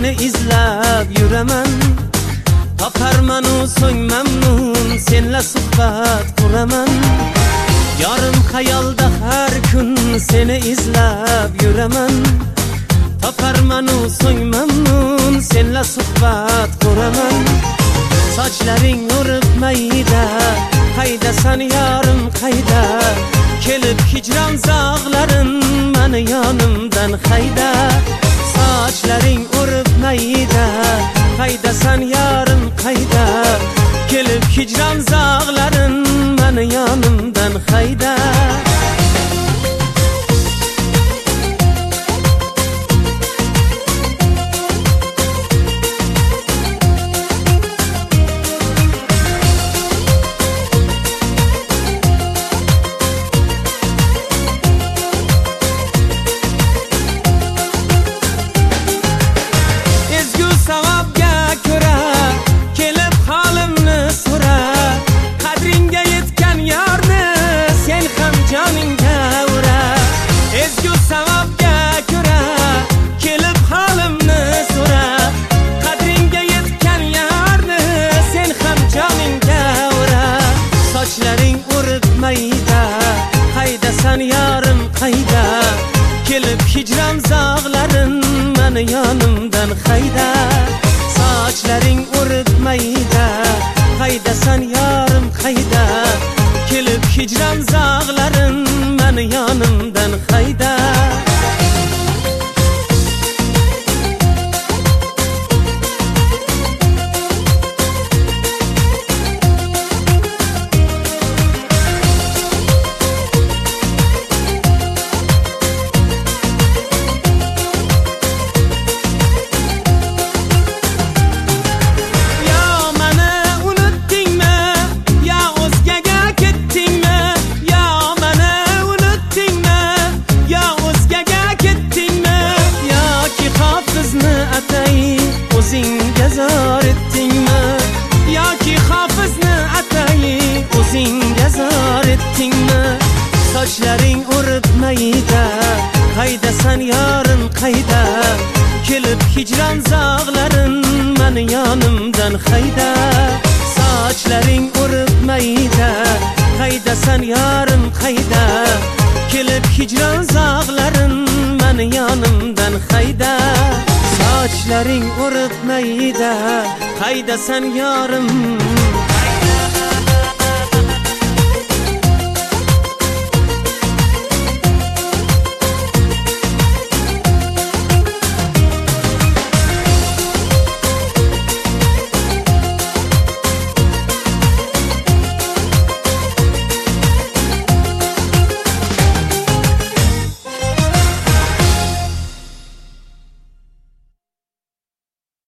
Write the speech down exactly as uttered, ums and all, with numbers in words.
seni izlab yuraman. Toparman u so'ng mamnun senla suhbat quraman. Yorim xayolda har kun seni izlab yuraman. Toparman u so'ng mamnun senla suhbat quraman. Sochlaring urib mayda, qaydasan yorim qayda? Kelib hijron zog'larin mani yonimdan hayda. Sochlaring urib mayda, qaydasan yorim qayda? Kelib hijron zog'larin mani yonimdan hayda. Sochlaring urib mayda, qaydasan yorim qayda? Kelib hijron zog'larin mani yonimdan hayda. Sochlaring urib mayda, qaydasan yorim qayda? Kelib hijron zog'larin mani yonimdan hayda. O'zingga zor etdingmi yoki hofizni atayi o'zingga zor etdingmi? Sochlaring urib mayda, qaydasan yorim qayda? Kelib hijron zog'larin mani yonimdan hayda. Sochlaring urib mayda, qaydasan yorim qayda? Kelib hijron zog'larin mani yonimdan hayda. Sochlaring urib mayda, qaydasan yorim